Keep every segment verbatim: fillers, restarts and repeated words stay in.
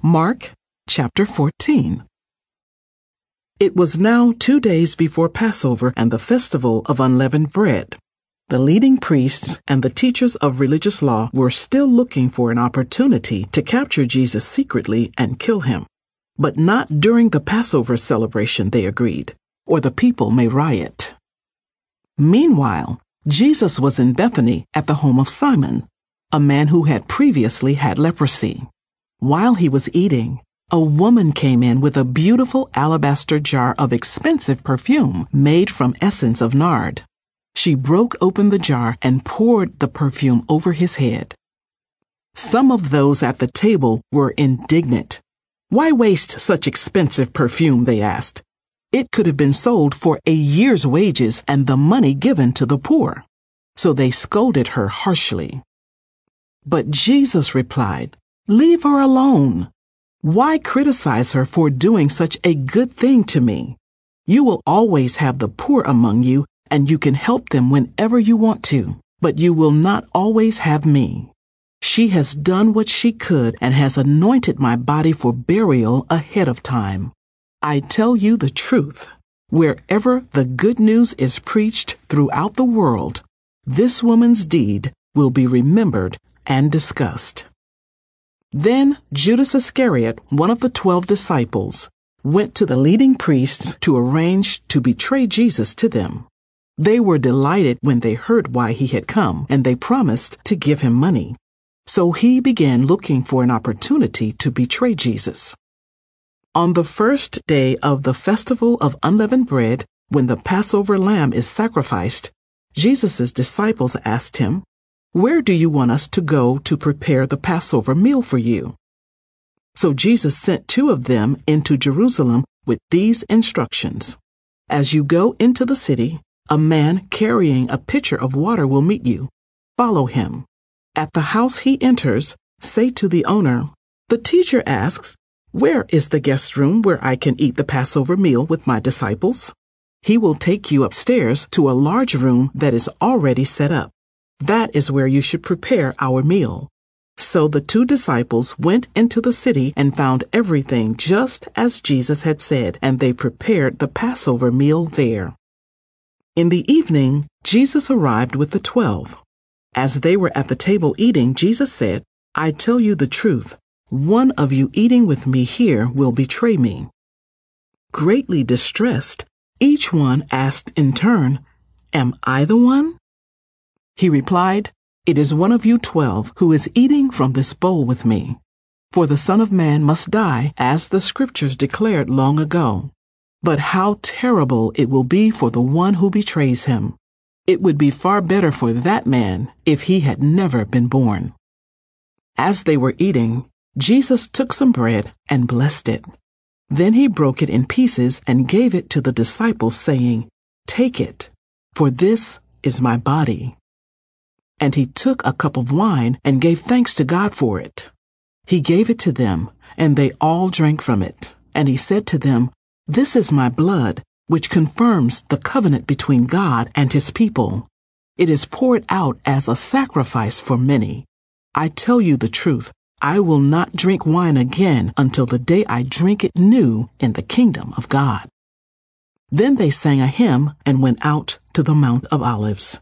Mark chapter fourteen. It was now two days before Passover and the festival of unleavened bread. The leading priests and the teachers of religious law were still looking for an opportunity to capture Jesus secretly and kill him. But not during the Passover celebration, they agreed, or the people may riot. Meanwhile, Jesus was in Bethany at the home of Simon, a man who had previously had leprosy. While he was eating, a woman came in with a beautiful alabaster jar of expensive perfume made from essence of nard. She broke open the jar and poured the perfume over his head. Some of those at the table were indignant. Why waste such expensive perfume, they asked. It could have been sold for a year's wages and the money given to the poor. So they scolded her harshly. But Jesus replied, "Leave her alone. Why criticize her for doing such a good thing to me? You will always have the poor among you, and you can help them whenever you want to, but you will not always have me. She has done what she could and has anointed my body for burial ahead of time. I tell you the truth, wherever the good news is preached throughout the world, this woman's deed will be remembered and discussed." Then Judas Iscariot, one of the twelve disciples, went to the leading priests to arrange to betray Jesus to them. They were delighted when they heard why he had come, and they promised to give him money. So he began looking for an opportunity to betray Jesus. On the first day of the festival of unleavened bread, when the Passover lamb is sacrificed, Jesus' disciples asked him, "Where do you want us to go to prepare the Passover meal for you?" So Jesus sent two of them into Jerusalem with these instructions. "As you go into the city, a man carrying a pitcher of water will meet you. Follow him. At the house he enters, say to the owner, 'The teacher asks, where is the guest room where I can eat the Passover meal with my disciples?' He will take you upstairs to a large room that is already set up. That is where you should prepare our meal." So the two disciples went into the city and found everything just as Jesus had said, and they prepared the Passover meal there. In the evening, Jesus arrived with the twelve. As they were at the table eating, Jesus said, "I tell you the truth, one of you eating with me here will betray me." Greatly distressed, each one asked in turn, "Am I the one?" He replied, "It is one of you twelve who is eating from this bowl with me. For the Son of Man must die, as the Scriptures declared long ago. But how terrible it will be for the one who betrays him. It would be far better for that man if he had never been born." As they were eating, Jesus took some bread and blessed it. Then he broke it in pieces and gave it to the disciples, saying, "Take it, for this is my body." And he took a cup of wine and gave thanks to God for it. He gave it to them, and they all drank from it. And he said to them, "This is my blood, which confirms the covenant between God and his people. It is poured out as a sacrifice for many. I tell you the truth, I will not drink wine again until the day I drink it new in the kingdom of God." Then they sang a hymn and went out to the Mount of Olives.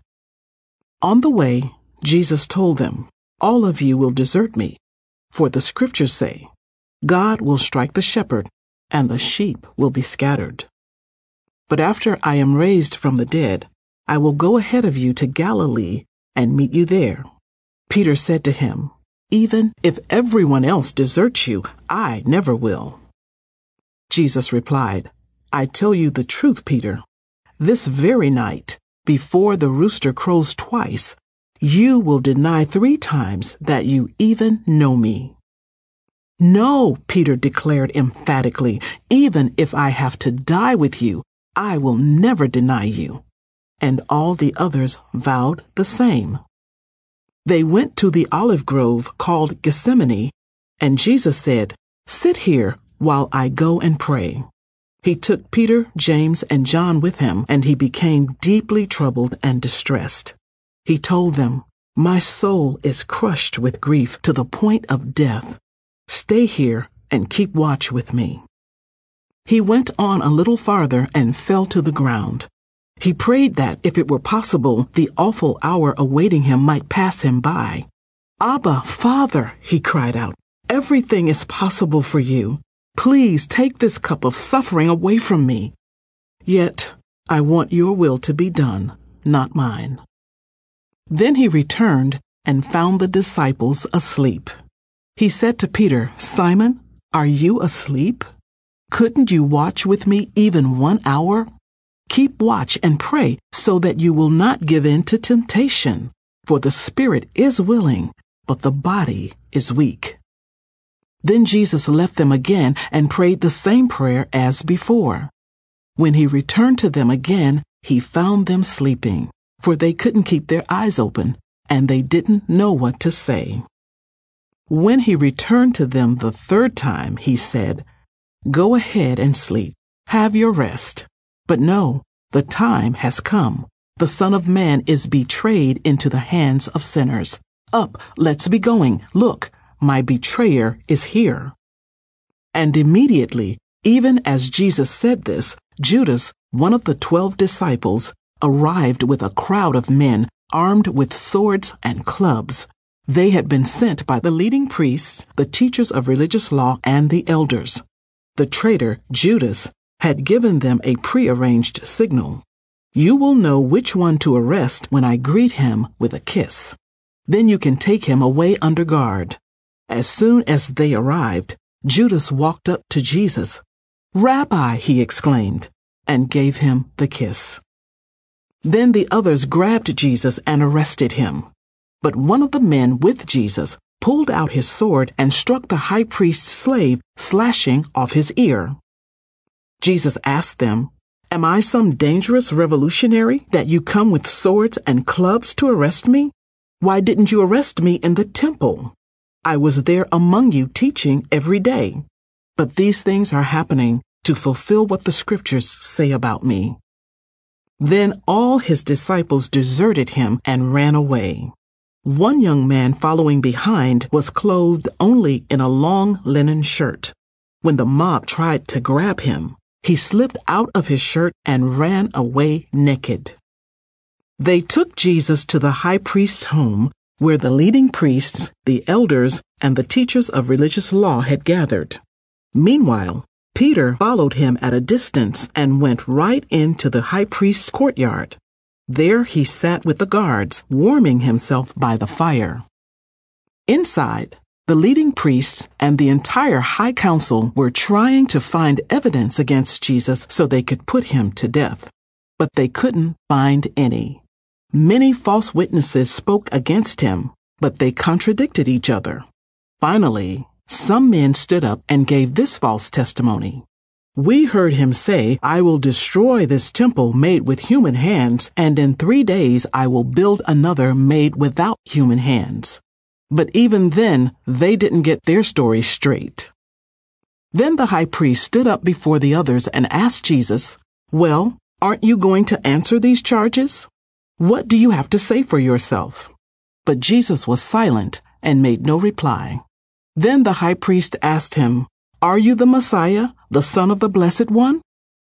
On the way, Jesus told them, "All of you will desert me, for the Scriptures say, God will strike the shepherd, and the sheep will be scattered. But after I am raised from the dead, I will go ahead of you to Galilee and meet you there." Peter said to him, "Even if everyone else deserts you, I never will." Jesus replied, "I tell you the truth, Peter. This very night, before the rooster crows twice, you will deny three times that you even know me." "No," Peter declared emphatically, "even if I have to die with you, I will never deny you." And all the others vowed the same. They went to the olive grove called Gethsemane, and Jesus said, "Sit here while I go and pray." He took Peter, James, and John with him, and he became deeply troubled and distressed. He told them, "My soul is crushed with grief to the point of death. Stay here and keep watch with me." He went on a little farther and fell to the ground. He prayed that, if it were possible, the awful hour awaiting him might pass him by. "Abba, Father," he cried out, "everything is possible for you. Please take this cup of suffering away from me. Yet I want your will to be done, not mine." Then he returned and found the disciples asleep. He said to Peter, "Simon, are you asleep? Couldn't you watch with me even one hour? Keep watch and pray so that you will not give in to temptation. For the spirit is willing, but the body is weak." Then Jesus left them again and prayed the same prayer as before. When he returned to them again, he found them sleeping, for they couldn't keep their eyes open, and they didn't know what to say. When he returned to them the third time, he said, "Go ahead and sleep. Have your rest. But no, the time has come. The Son of Man is betrayed into the hands of sinners. Up, let's be going. Look, my betrayer is here." And immediately, even as Jesus said this, Judas, one of the twelve disciples, arrived with a crowd of men armed with swords and clubs. They had been sent by the leading priests, the teachers of religious law, and the elders. The traitor, Judas, had given them a prearranged signal. "You will know which one to arrest when I greet him with a kiss. Then you can take him away under guard." As soon as they arrived, Judas walked up to Jesus. "Rabbi," he exclaimed, and gave him the kiss. Then the others grabbed Jesus and arrested him. But one of the men with Jesus pulled out his sword and struck the high priest's slave, slashing off his ear. Jesus asked them, "Am I some dangerous revolutionary that you come with swords and clubs to arrest me? Why didn't you arrest me in the temple? I was there among you teaching every day. But these things are happening to fulfill what the scriptures say about me." Then all his disciples deserted him and ran away. One young man following behind was clothed only in a long linen shirt. When the mob tried to grab him, he slipped out of his shirt and ran away naked. They took Jesus to the high priest's home, where the leading priests, the elders, and the teachers of religious law had gathered. Meanwhile, Peter followed him at a distance and went right into the high priest's courtyard. There he sat with the guards, warming himself by the fire. Inside, the leading priests and the entire high council were trying to find evidence against Jesus so they could put him to death. But they couldn't find any. Many false witnesses spoke against him, but they contradicted each other. Finally, some men stood up and gave this false testimony. "We heard him say, 'I will destroy this temple made with human hands, and in three days I will build another made without human hands.' But even then, they didn't get their story straight." Then the high priest stood up before the others and asked Jesus, "Well, aren't you going to answer these charges? What do you have to say for yourself?" But Jesus was silent and made no reply. Then the high priest asked him, "Are you the Messiah, the Son of the Blessed One?"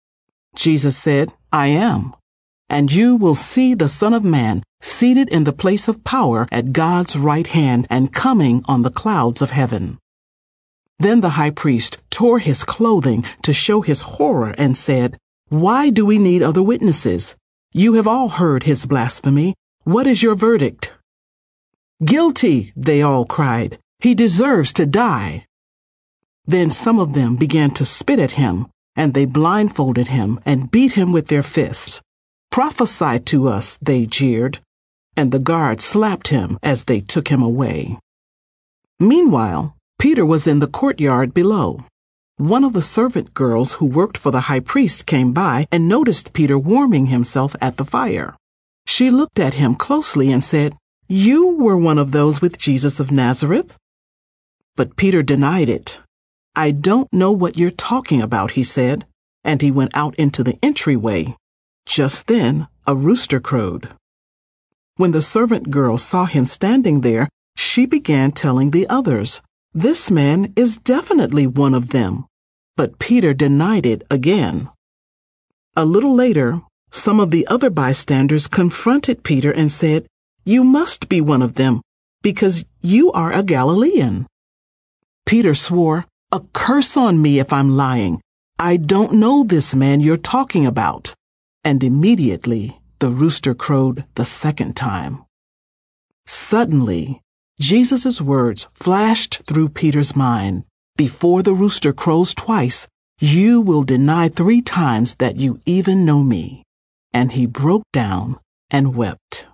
Jesus said, "I am. And you will see the Son of Man seated in the place of power at God's right hand and coming on the clouds of heaven." Then the high priest tore his clothing to show his horror and said, "Why do we need other witnesses? You have all heard his blasphemy. What is your verdict?" "Guilty," they all cried. "He deserves to die." Then some of them began to spit at him, and they blindfolded him and beat him with their fists. "Prophesy to us," they jeered, and the guards slapped him as they took him away. Meanwhile, Peter was in the courtyard below. One of the servant girls who worked for the high priest came by and noticed Peter warming himself at the fire. She looked at him closely and said, "You were one of those with Jesus of Nazareth?" But Peter denied it. "I don't know what you're talking about," he said, and he went out into the entryway. Just then, a rooster crowed. When the servant girl saw him standing there, she began telling the others, "This man is definitely one of them." But Peter denied it again. A little later, some of the other bystanders confronted Peter and said, "You must be one of them, because you are a Galilean." Peter swore, "A curse on me if I'm lying. I don't know this man you're talking about." And immediately the rooster crowed the second time. Suddenly, Jesus' words flashed through Peter's mind. "Before the rooster crows twice, you will deny three times that you even know me." And he broke down and wept.